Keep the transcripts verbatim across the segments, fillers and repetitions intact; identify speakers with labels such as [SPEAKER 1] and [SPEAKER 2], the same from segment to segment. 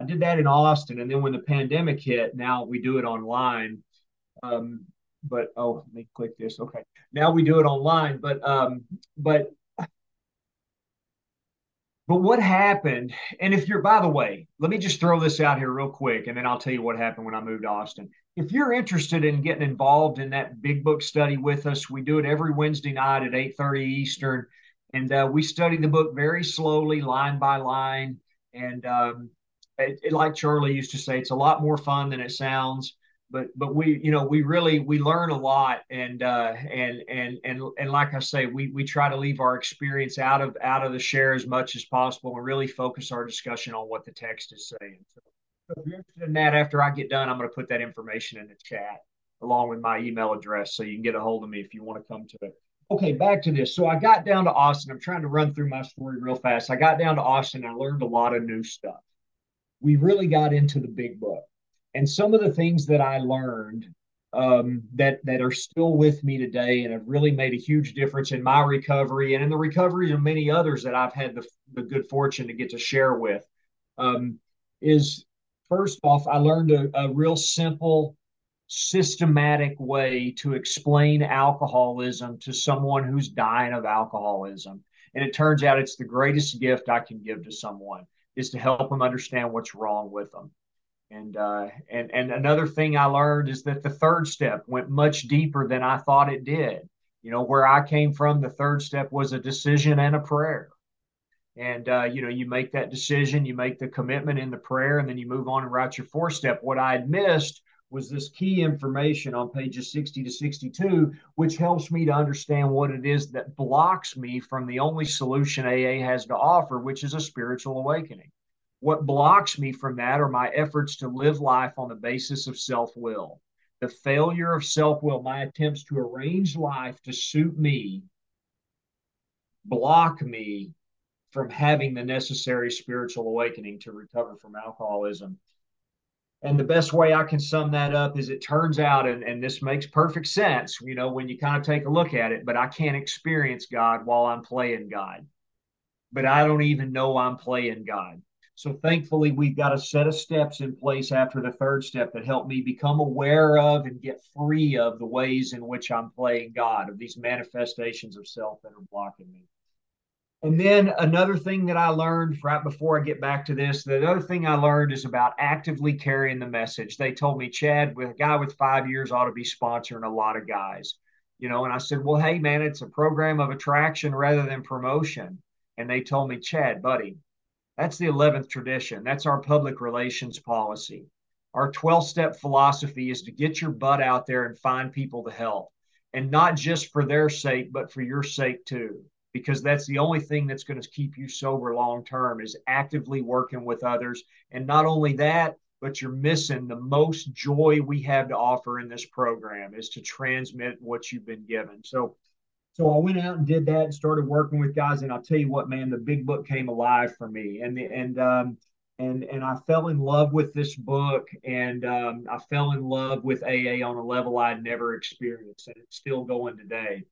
[SPEAKER 1] I did that in Austin, and then when the pandemic hit, now we do it online. Um, but oh, let me click this. Okay, now we do it online. But um, but but what happened? And if you're, by the way, let me just throw this out here real quick, and then I'll tell you what happened when I moved to Austin. If you're interested in getting involved in that big book study with us, we do it every Wednesday night at eight thirty Eastern, and uh, we study the book very slowly, line by line. And um, it, it, like Charlie used to say, it's a lot more fun than it sounds. But but we you know we really we learn a lot, and uh, and and and and like I say, we we try to leave our experience out of out of the share as much as possible, and really focus our discussion on what the text is saying. So, so if you're interested in that, after I get done, I'm going to put that information in the chat along with my email address, so you can get a hold of me if you want to come to it. Okay, back to this. So I got down to Austin. I'm trying to run through my story real fast. I got down to Austin. I learned a lot of new stuff. We really got into the big book. And some of the things that I learned um, that that are still with me today and have really made a huge difference in my recovery and in the recovery of many others that I've had the, the good fortune to get to share with um, is first off, I learned a, a real simple, systematic way to explain alcoholism to someone who's dying of alcoholism. And it turns out it's the greatest gift I can give to someone is to help them understand what's wrong with them. And uh, and and another thing I learned is that the third step went much deeper than I thought it did. You know, where I came from, the third step was a decision and a prayer. And uh, you know, you make that decision, you make the commitment in the prayer, and then you move on and write your fourth step. What I had missed was this key information on pages sixty to sixty-two, which helps me to understand what it is that blocks me from the only solution A A has to offer, which is a spiritual awakening. What blocks me from that are my efforts to live life on the basis of self will. The failure of self will, my attempts to arrange life to suit me, block me from having the necessary spiritual awakening to recover from alcoholism. And the best way I can sum that up is it turns out, and, and this makes perfect sense, you know, when you kind of take a look at it, but I can't experience God while I'm playing God. But I don't even know I'm playing God. So thankfully, we've got a set of steps in place after the third step that help me become aware of and get free of the ways in which I'm playing God, of these manifestations of self that are blocking me. And then another thing that I learned right before I get back to this, the other thing I learned is about actively carrying the message. They told me, Chad, with a guy with five years ought to be sponsoring a lot of guys, you know, and I said, well, hey, man, it's a program of attraction rather than promotion. And they told me, Chad, buddy, that's the eleventh tradition. That's our public relations policy. Our twelve step philosophy is to get your butt out there and find people to help. And not just for their sake, but for your sake too. Because that's the only thing that's going to keep you sober long term is actively working with others. And not only that, but you're missing the most joy we have to offer in this program is to transmit what you've been given. So so I went out and did that and started working with guys. And I'll tell you what, man, the big book came alive for me. And the, and um, and and I fell in love with this book, and um, I fell in love with A A on a level I'd never experienced, and it's still going today.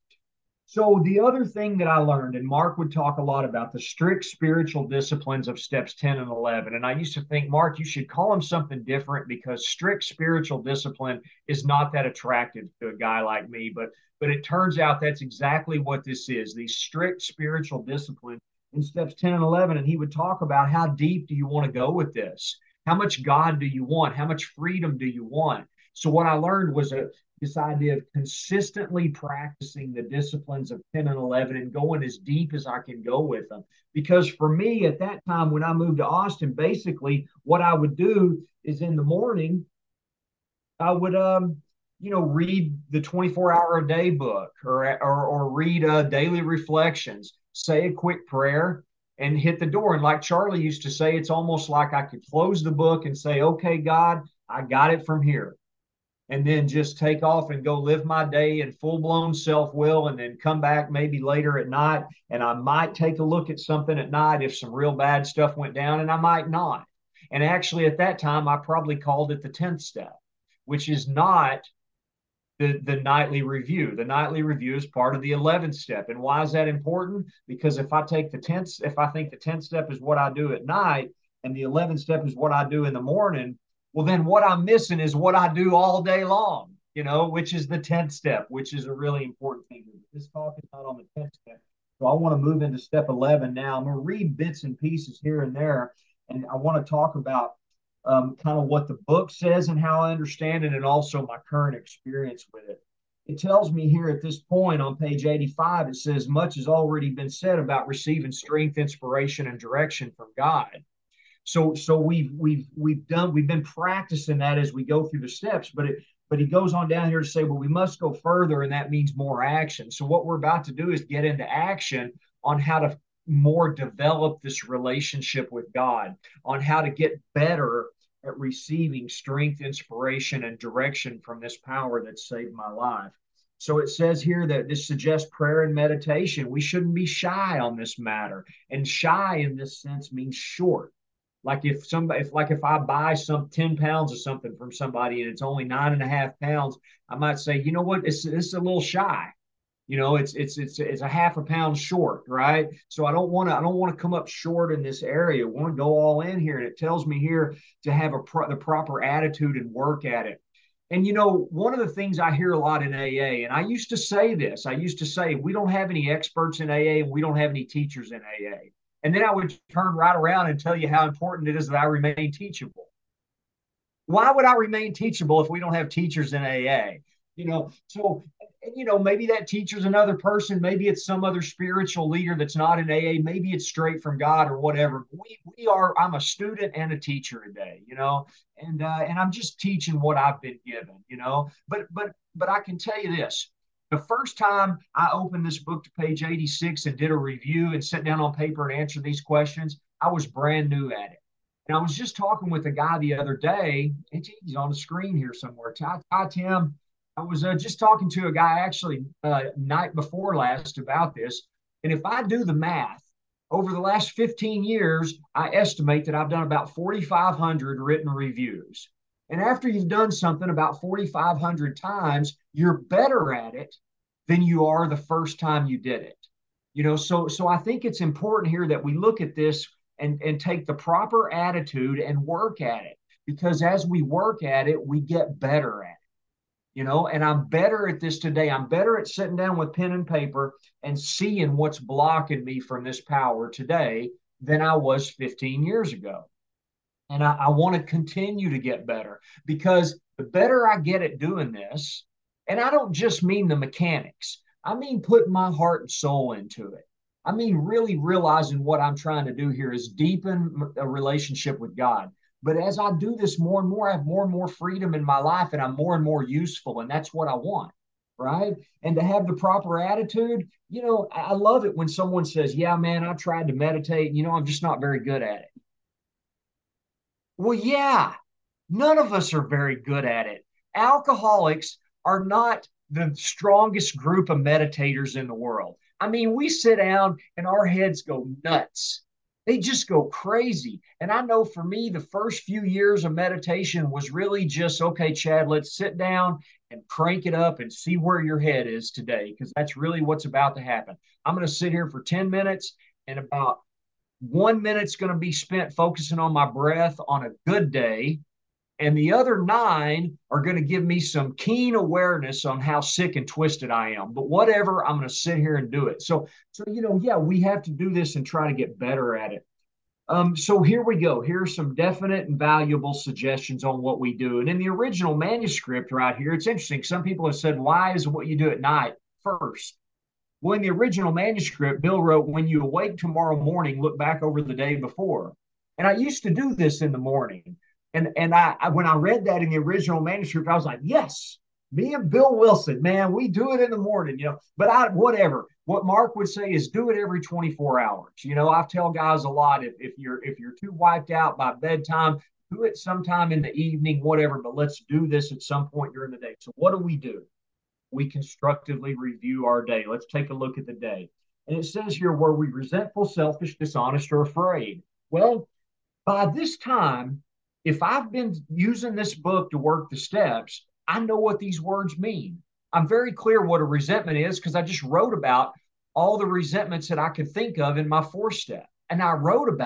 [SPEAKER 1] So the other thing that I learned, and Mark would talk a lot about the strict spiritual disciplines of steps ten and eleven. And I used to think, Mark, you should call them something different because strict spiritual discipline is not that attractive to a guy like me. But but it turns out that's exactly what this is, these strict spiritual disciplines in steps ten and eleven. And he would talk about how deep do you want to go with this? How much God do you want? How much freedom do you want? So what I learned was a this idea of consistently practicing the disciplines of ten and eleven and going as deep as I can go with them. Because for me at that time, when I moved to Austin, basically what I would do is in the morning, I would, um, you know, read the twenty-four hour a day book or, or, or read uh, daily reflections, say a quick prayer and hit the door. And like Charlie used to say, it's almost like I could close the book and say, okay, God, I got it from here, and then just take off and go live my day in full blown self will, and then come back maybe later at night. And I might take a look at something at night if some real bad stuff went down, and I might not. And actually, at that time, I probably called it the tenth step, which is not the, the nightly review. The nightly review is part of the eleventh step. And why is that important? Because if I take the tenth, if I think the tenth step is what I do at night, and the eleventh step is what I do in the morning, well, then what I'm missing is what I do all day long, you know, which is the tenth step, which is a really important thing. This talk is not on the tenth step. So I want to move into step eleven now. I'm going to read bits and pieces here and there, and I want to talk about um, kind of what the book says and how I understand it, and also my current experience with it. It tells me here at this point on page eighty-five, it says, much has already been said about receiving strength, inspiration, and direction from God. So, so we've we've we've done we've been practicing that as we go through the steps, but it but he goes on down here to say, well, we must go further, and that means more action. So what we're about to do is get into action on how to more develop this relationship with God, on how to get better at receiving strength, inspiration, and direction from this power that saved my life. So it says here that this suggests prayer and meditation. We shouldn't be shy on this matter. And shy in this sense means short. Like if somebody, if like if I buy some ten pounds of something from somebody and it's only nine and a half pounds, I might say, you know what, it's it's a little shy. You know, it's it's it's it's a half a pound short, right? So I don't want to I don't want to come up short in this area. I want to go all in here, and it tells me here to have a pro- the proper attitude and work at it. And you know, one of the things I hear a lot in A A, and I used to say this, I used to say, we don't have any experts in A A and we don't have any teachers in A A. And then I would turn right around and tell you how important it is that I remain teachable. Why would I remain teachable if we don't have teachers in A A? You know, so you know, maybe that teacher's another person, maybe it's some other spiritual leader that's not in A A, maybe it's straight from God or whatever. We we are, I'm a student and a teacher today, you know, and uh, and I'm just teaching what I've been given, you know. But but but I can tell you this. The first time I opened this book to page eighty-six and did a review and sat down on paper and answered these questions, I was brand new at it. And I was just talking with a guy the other day, and he's on the screen here somewhere. Hi, hi Tim. I was uh, just talking to a guy actually uh, night before last about this. And if I do the math, over the last fifteen years, I estimate that I've done about forty-five hundred written reviews. And after you've done something about forty-five hundred times, you're better at it than you are the first time you did it. You know, so so I think it's important here that we look at this and, and take the proper attitude and work at it. Because as we work at it, we get better at it. You know, and I'm better at this today. I'm better at sitting down with pen and paper and seeing what's blocking me from this power today than I was fifteen years ago. And I, I want to continue to get better, because the better I get at doing this, and I don't just mean the mechanics, I mean putting my heart and soul into it. I mean really realizing what I'm trying to do here is deepen a relationship with God. But as I do this more and more, I have more and more freedom in my life, and I'm more and more useful. And that's what I want, right? And to have the proper attitude, you know, I love it when someone says, yeah, man, I tried to meditate. You know, I'm just not very good at it. Well, yeah, none of us are very good at it. Alcoholics are not the strongest group of meditators in the world. I mean, we sit down and our heads go nuts. They just go crazy. And I know for me, the first few years of meditation was really just, okay, Chad, let's sit down and crank it up and see where your head is today, because that's really what's about to happen. I'm going to sit here for ten minutes, and about one minute's going to be spent focusing on my breath on a good day, and the other nine are going to give me some keen awareness on how sick and twisted I am. But whatever, I'm going to sit here and do it. So, so you know, yeah, we have to do this and try to get better at it. Um, so here we go. Here are some definite and valuable suggestions on what we do. And in the original manuscript right here, it's interesting. Some people have said, why is what you do at night first? Well, in the original manuscript, Bill wrote, when you awake tomorrow morning, look back over the day before. And I used to do this in the morning. And and I, I when I read that in the original manuscript, I was like, yes, me and Bill Wilson, man, we do it in the morning, you know. But I whatever. What Mark would say is do it every twenty-four hours. You know, I tell guys a lot, if, if you're if you're too wiped out by bedtime, do it sometime in the evening, whatever, but let's do this at some point during the day. So what do we do? We constructively review our day. Let's take a look at the day. And it says here, were we resentful, selfish, dishonest, or afraid? Well, by this time, if I've been using this book to work the steps, I know what these words mean. I'm very clear what a resentment is because I just wrote about all the resentments that I could think of in my fourth step. And I wrote about them.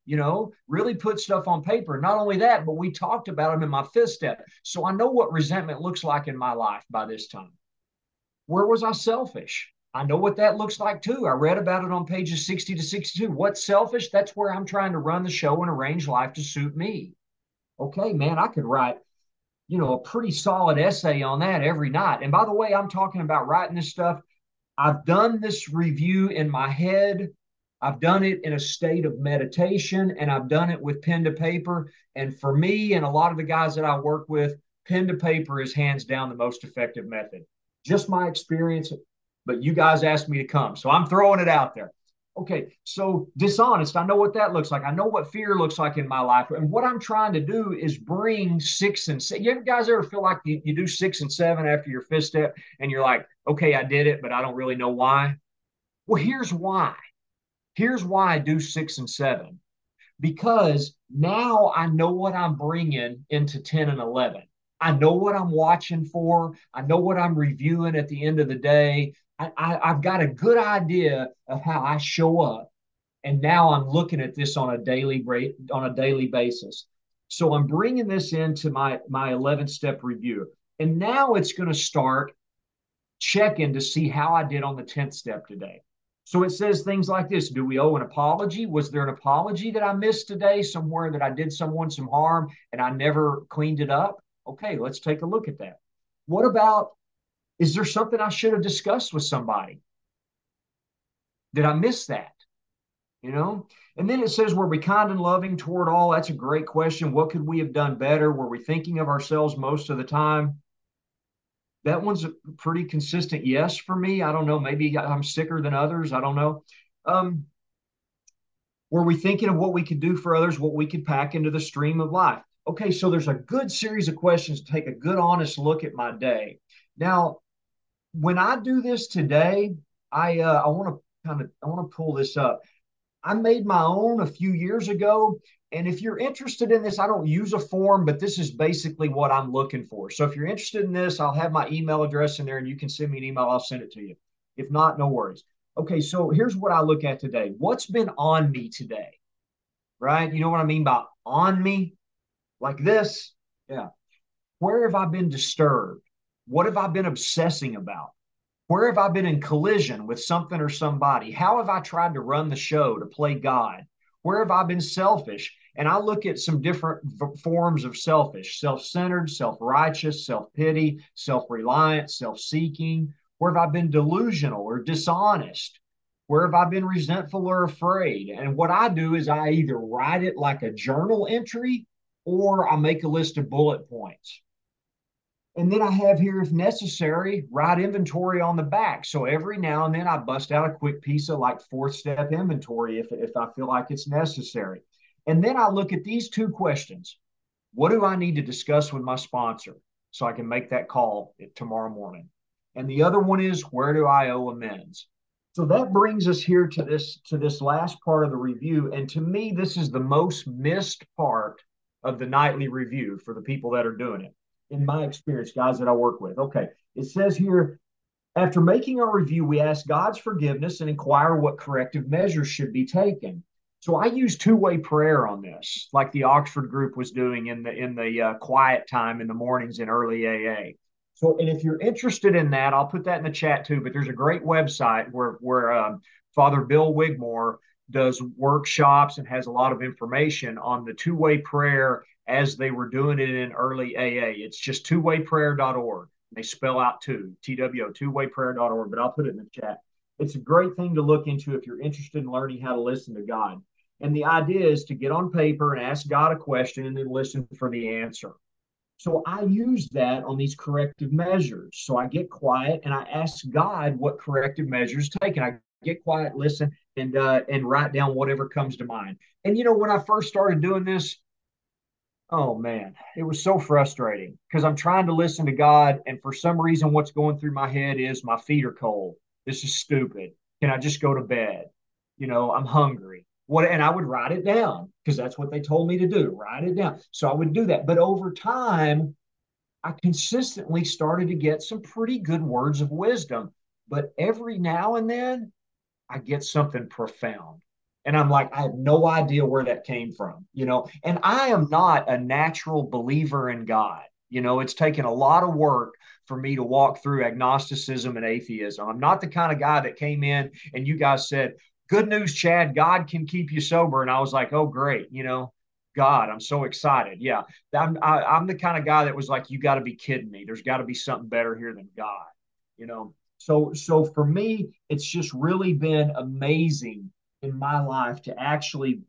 [SPEAKER 1] you know, really put stuff on paper. Not only that, but we talked about them in my fifth step. So I know what resentment looks like in my life by this time. Where was I selfish? I know what that looks like too. I read about it on pages sixty to sixty-two. What's selfish? That's where I'm trying to run the show and arrange life to suit me. Okay, man, I could write, you know, a pretty solid essay on that every night. And by the way, I'm talking about writing this stuff. I've done this review in my head. I've done it in a state of meditation, and I've done it with pen to paper. And for me and a lot of the guys that I work with, pen to paper is hands down the most effective method. Just my experience, but you guys asked me to come, so I'm throwing it out there. Okay, so dishonest, I know what that looks like. I know what fear looks like in my life. And what I'm trying to do is bring six and seven. You guys ever feel like you, you do six and seven after your fifth step and you're like, okay, I did it, but I don't really know why? Well, here's why. Here's why I do six and seven. Because now I know what I'm bringing into ten and eleven. I know what I'm watching for. I know what I'm reviewing at the end of the day. I, I, I've got a good idea of how I show up. And now I'm looking at this on a daily on a daily basis. So I'm bringing this into my my eleven step review. And now it's going to start checking to see how I did on the tenth step today. So it says things like this. Do we owe an apology? Was there an apology that I missed today somewhere that I did someone some harm and I never cleaned it up? Okay, let's take a look at that. What about, is there something I should have discussed with somebody? Did I miss that? You know? And then it says, were we kind and loving toward all? That's a great question. What could we have done better? Were we thinking of ourselves most of the time? That one's a pretty consistent yes for me. I don't know. Maybe I'm sicker than others. I don't know. Um, were we thinking of what we could do for others, what we could pack into the stream of life? Okay, so there's a good series of questions to take a good, honest look at my day. Now, when I do this today, I uh, I want to kind of I want to pull this up. I made my own a few years ago. And if you're interested in this, I don't use a form, but this is basically what I'm looking for. So if you're interested in this, I'll have my email address in there and you can send me an email. I'll send it to you. If not, no worries. Okay, so here's what I look at today. What's been on me today? Right? You know what I mean by on me? Like this? Yeah. Where have I been disturbed? What have I been obsessing about? Where have I been in collision with something or somebody? How have I tried to run the show to play God? Where have I been selfish? And I look at some different v- forms of selfish: self centered, self righteous, self pity, self reliant, self seeking. Where have I been delusional or dishonest? Where have I been resentful or afraid? And what I do is I either write it like a journal entry or I make a list of bullet points. And then I have here, if necessary, write inventory on the back. So every now and then I bust out a quick piece of like fourth step inventory if, if I feel like it's necessary. And then I look at these two questions. What do I need to discuss with my sponsor so I can make that call tomorrow morning? And the other one is, where do I owe amends? So that brings us here to this to this last part of the review. And to me, this is the most missed part of the nightly review for the people that are doing it, in my experience, guys that I work with. Okay, it says here, after making our review, we ask God's forgiveness and inquire what corrective measures should be taken. So I use two-way prayer on this, like the Oxford group was doing in the in the uh, quiet time in the mornings in early A A. So, and if you're interested in that, I'll put that in the chat too. But there's a great website where where um, Father Bill Wigmore does workshops and has a lot of information on the two-way prayer as they were doing it in early A A. It's just two way prayer dot org. They spell out two, T W O, two way prayer dot org, but I'll put it in the chat. It's a great thing to look into if you're interested in learning how to listen to God. And the idea is to get on paper and ask God a question and then listen for the answer. So I use that on these corrective measures. So I get quiet and I ask God what corrective measures taken. I get quiet, listen, and uh, and write down whatever comes to mind. And you know, when I first started doing this, oh man, it was so frustrating because I'm trying to listen to God, and for some reason, what's going through my head is my feet are cold. This is stupid. Can I just go to bed? You know, I'm hungry. What? And I would write it down because that's what they told me to do. Write it down. So I would do that. But over time, I consistently started to get some pretty good words of wisdom. But every now and then, I get something profound. And I'm like, I have no idea where that came from, you know. And I am not a natural believer in God. You know, it's taken a lot of work for me to walk through agnosticism and atheism. I'm not the kind of guy that came in and you guys said, good news, Chad, God can keep you sober. And I was like, oh, great. You know, God, I'm so excited. Yeah. I'm, I, I'm the kind of guy that was like, you got to be kidding me. There's got to be something better here than God, you know. So, so for me, it's just really been amazing in my life to actually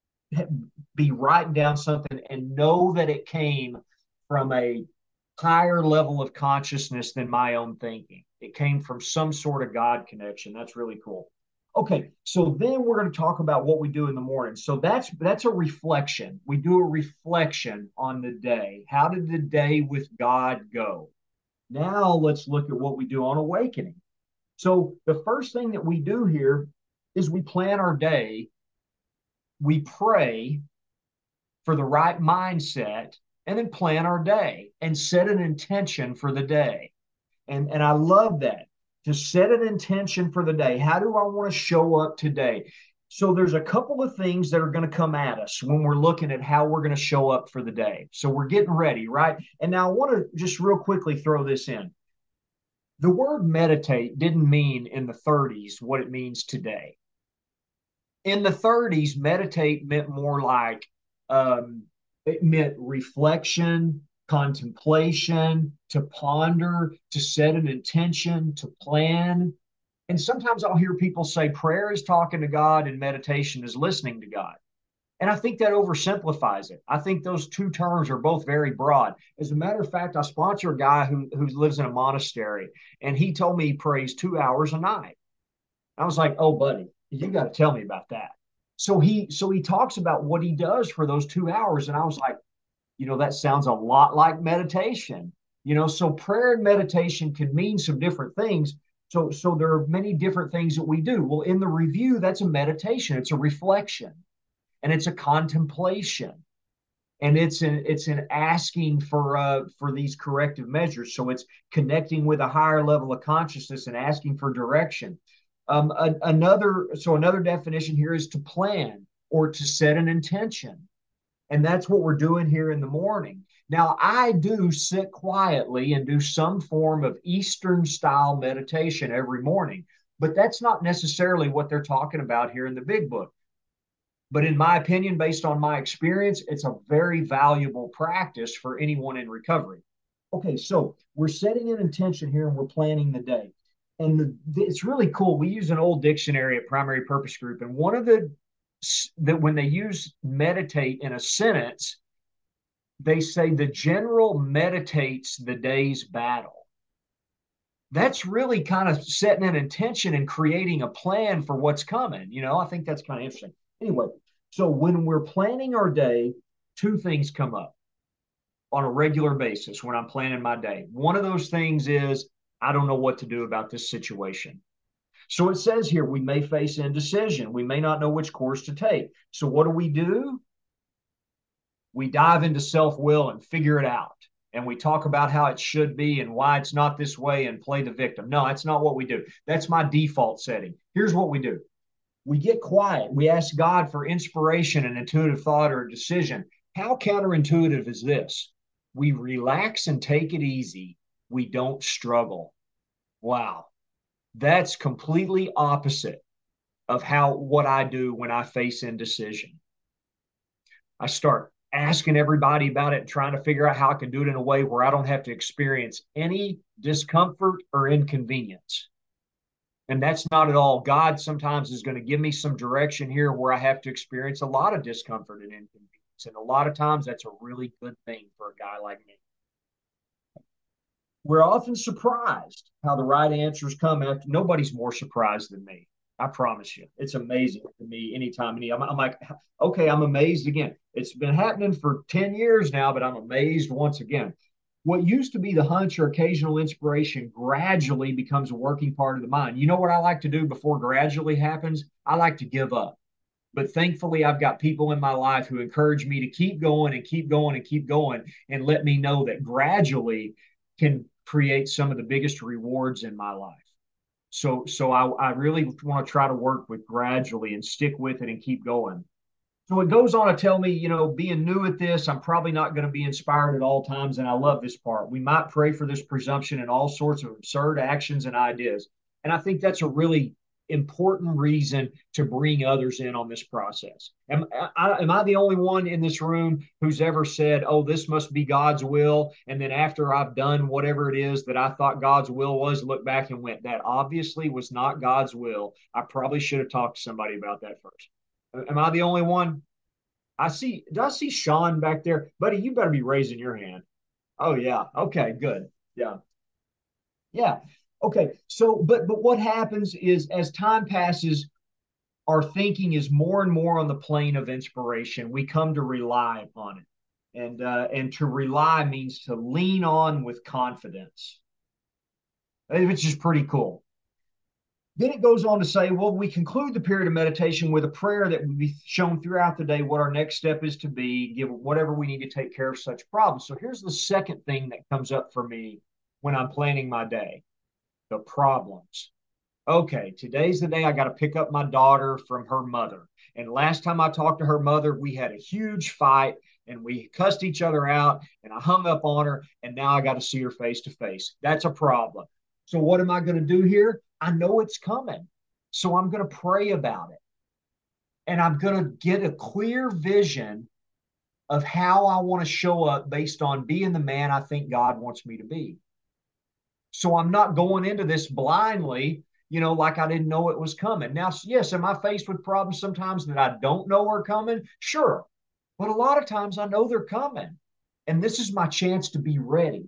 [SPEAKER 1] be writing down something and know that it came from a higher level of consciousness than my own thinking. It came from some sort of God connection. That's really cool. Okay, so then we're going to talk about what we do in the morning. So that's that's a reflection. We do a reflection on the day. How did the day with God go? Now let's look at what we do on awakening. So the first thing that we do here is we plan our day, we pray for the right mindset, and then plan our day and set an intention for the day. And, and I love that, to set an intention for the day. How do I want to show up today? So there's a couple of things that are going to come at us when we're looking at how we're going to show up for the day. So we're getting ready, right? And now I want to just real quickly throw this in. The word meditate didn't mean in the thirties what it means today. In the thirties, meditate meant more like um, it meant reflection, contemplation, to ponder, to set an intention, to plan. And sometimes I'll hear people say prayer is talking to God and meditation is listening to God. And I think that oversimplifies it. I think those two terms are both very broad. As a matter of fact, I sponsor a guy who, who lives in a monastery, and he told me he prays two hours a night. I was like, oh, buddy, you got to tell me about that. So he so he talks about what he does for those two hours. And I was like, you know, that sounds a lot like meditation. You know, so prayer and meditation can mean some different things. So, so there are many different things that we do. Well, in the review, that's a meditation, it's a reflection, and it's a contemplation, and it's an it's an asking for uh for these corrective measures. So it's connecting with a higher level of consciousness and asking for direction. Um, a, another so another definition here is to plan or to set an intention, and that's what we're doing here in the morning. Now, I do sit quietly and do some form of Eastern style meditation every morning, but that's not necessarily what they're talking about here in the big book. But in my opinion, based on my experience, it's a very valuable practice for anyone in recovery. Okay, so we're setting an intention here and we're planning the day. And the, it's really cool. We use an old dictionary at Primary Purpose Group, and one of the that when they use meditate in a sentence, they say the general meditates the day's battle. That's really kind of setting an intention and creating a plan for what's coming. You know, I think that's kind of interesting. Anyway, so when we're planning our day, two things come up on a regular basis when I'm planning my day. One of those things is, I don't know what to do about this situation. So it says here, we may face indecision. We may not know which course to take. So what do we do? We dive into self-will and figure it out. And we talk about how it should be and why it's not this way and play the victim. No, that's not what we do. That's my default setting. Here's what we do. We get quiet. We ask God for inspiration and intuitive thought or decision. How counterintuitive is this? We relax and take it easy. We don't struggle. Wow. That's completely opposite of how what I do when I face indecision. I start asking everybody about it and trying to figure out how I can do it in a way where I don't have to experience any discomfort or inconvenience. And that's not at all. God sometimes is going to give me some direction here where I have to experience a lot of discomfort and inconvenience. And a lot of times that's a really good thing for a guy like me. We're often surprised how the right answers come after. Nobody's more surprised than me. I promise you. It's amazing to me anytime. Any, I'm, I'm like, okay, I'm amazed again. It's been happening for ten years now, but I'm amazed once again. What used to be the hunch or occasional inspiration gradually becomes a working part of the mind. You know what I like to do before gradually happens? I like to give up. But thankfully, I've got people in my life who encourage me to keep going and keep going and keep going and let me know that gradually can create some of the biggest rewards in my life. So, so I, I really want to try to work with gradually and stick with it and keep going. So it goes on to tell me, you know, being new at this, I'm probably not going to be inspired at all times. And I love this part. We might pray for this presumption in all sorts of absurd actions and ideas. And I think that's a really important reason to bring others in on this process. Am I, am I the only one in this room who's ever said, oh, this must be God's will? And then after I've done whatever it is that I thought God's will was, look back and went, that obviously was not God's will. I probably should have talked to somebody about that first. Am I the only one? I see. Do I see Sean back there, buddy? You better be raising your hand. Oh yeah. Okay. Good. Yeah. Yeah. Okay. So, but but what happens is as time passes, our thinking is more and more on the plane of inspiration. We come to rely upon it, and uh, and to rely means to lean on with confidence, which is pretty cool. Then it goes on to say, well, we conclude the period of meditation with a prayer that will be shown throughout the day what our next step is to be, give whatever we need to take care of such problems. So here's the second thing that comes up for me when I'm planning my day, the problems. Okay, today's the day I got to pick up my daughter from her mother. And last time I talked to her mother, we had a huge fight and we cussed each other out and I hung up on her and now I got to see her face to face. That's a problem. So what am I going to do here? I know it's coming. So I'm going to pray about it. And I'm going to get a clear vision of how I want to show up based on being the man I think God wants me to be. So I'm not going into this blindly, you know, like I didn't know it was coming. Now, yes, am I faced with problems sometimes that I don't know are coming? Sure. But a lot of times I know they're coming. And this is my chance to be ready.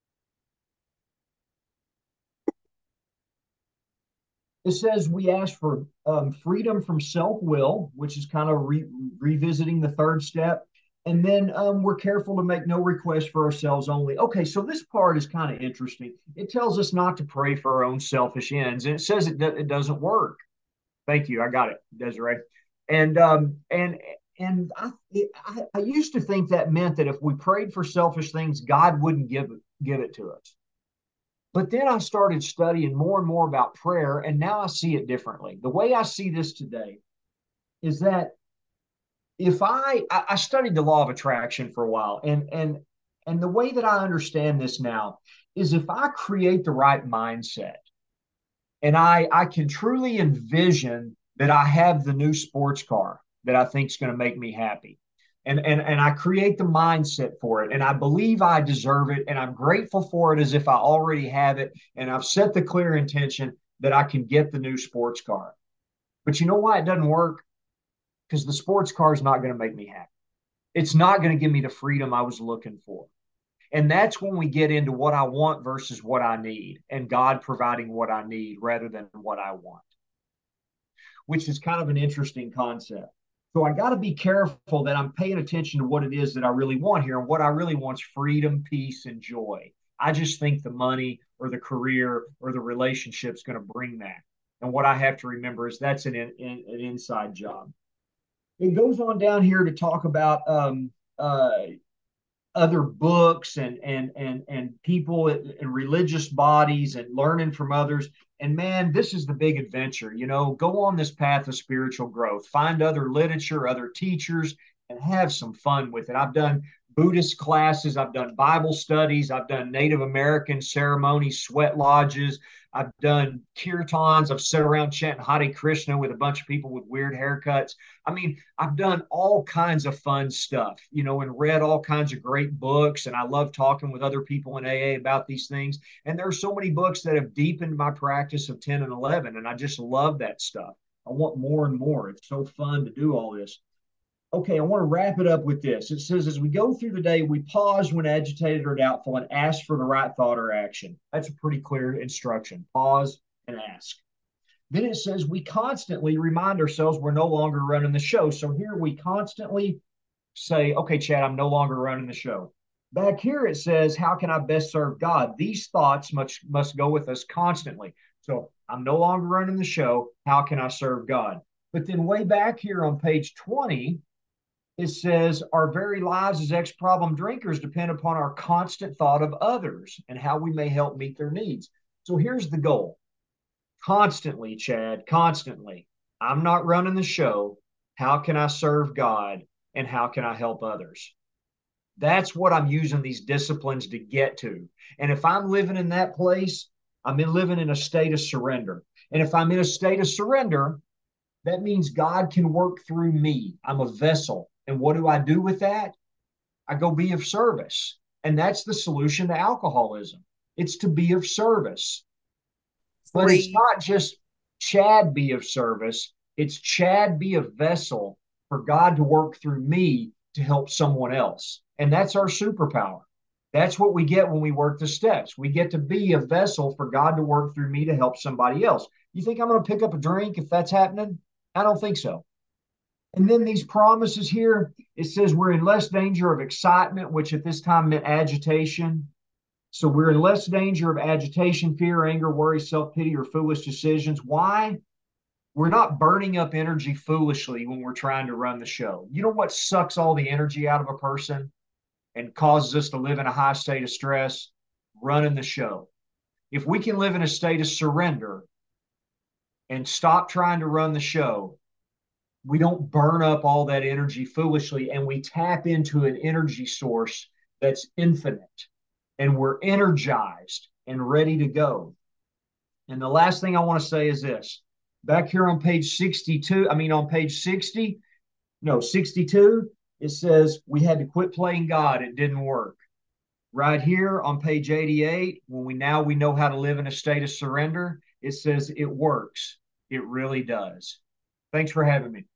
[SPEAKER 1] It says we ask for um, freedom from self will, which is kind of re- revisiting the third step. And then um, we're careful to make no request for ourselves only. Okay, so this part is kind of interesting. It tells us not to pray for our own selfish ends, and it says it, do- it doesn't work. Thank you, I got it, Desiree. And um, and and I, it, I I used to think that meant that if we prayed for selfish things, God wouldn't give it, give it to us. But then I started studying more and more about prayer, and now I see it differently. The way I see this today is that if I I, studied the law of attraction for a while, and and and the way that I understand this now is if I create the right mindset and I I can truly envision that I have the new sports car that I think is going to make me happy. And, and and I create the mindset for it and I believe I deserve it and I'm grateful for it as if I already have it and I've set the clear intention that I can get the new sports car. But you know why it doesn't work? Because the sports car is not going to make me happy. It's not going to give me the freedom I was looking for. And that's when we get into what I want versus what I need, and God providing what I need rather than what I want, which is kind of an interesting concept. So I got to be careful that I'm paying attention to what it is that I really want here. And what I really want is freedom, peace, and joy. I just think the money or the career or the relationship is going to bring that. And what I have to remember is that's an, an, an inside job. It goes on down here to talk about um, uh, other books and and and and people and religious bodies and learning from others. And man, this is the big adventure. You know, go on this path of spiritual growth, find other literature, other teachers, and have some fun with it. I've done Buddhist classes, I've done Bible studies, I've done Native American ceremonies, sweat lodges, I've done kirtans, I've sat around chanting Hare Krishna with a bunch of people with weird haircuts. I mean, I've done all kinds of fun stuff, you know, and read all kinds of great books. And I love talking with other people in A A about these things. And there are so many books that have deepened my practice of ten and eleven. And I just love that stuff. I want more and more. It's so fun to do all this. Okay, I want to wrap it up with this. It says, as we go through the day, we pause when agitated or doubtful and ask for the right thought or action. That's a pretty clear instruction. Pause and ask. Then it says we constantly remind ourselves we're no longer running the show. So here we constantly say, okay, Chad, I'm no longer running the show. Back here it says, how can I best serve God? These thoughts must, must go with us constantly. So I'm no longer running the show. How can I serve God? But then way back here on page twenty, it says our very lives as ex-problem drinkers depend upon our constant thought of others and how we may help meet their needs. So here's the goal. constantly, Chad, constantly. I'm not running the show. How can I serve God and how can I help others? That's what I'm using these disciplines to get to. And if I'm living in that place, I'm in living in a state of surrender. And if I'm in a state of surrender, that means God can work through me. I'm a vessel. And what do I do with that? I go be of service. And that's the solution to alcoholism. It's to be of service. But it's
[SPEAKER 2] Free.
[SPEAKER 1] not just Chad be of service, it's Chad be a vessel for God to work through me to help someone else. And that's our superpower. That's what we get when we work the steps. We get to be a vessel for God to work through me to help somebody else. You think I'm going to pick up a drink if that's happening? I don't think so. And then these promises here, it says we're in less danger of excitement, which at this time meant agitation. So we're in less danger of agitation, fear, anger, worry, self pity, or foolish decisions. Why? We're not burning up energy foolishly when we're trying to run the show. You know what sucks all the energy out of a person and causes us to live in a high state of stress? Running the show. If we can live in a state of surrender and stop trying to run the show, we don't burn up all that energy foolishly and we tap into an energy source that's infinite and we're energized and ready to go. And the last thing I want to say is this back here on page sixty-two, I mean, on page sixty, no, sixty-two, it says we had to quit playing God. It didn't work. Right here on page eighty-eight, when we now we know how to live in a state of surrender, it says it works. It really does. Thanks for having me.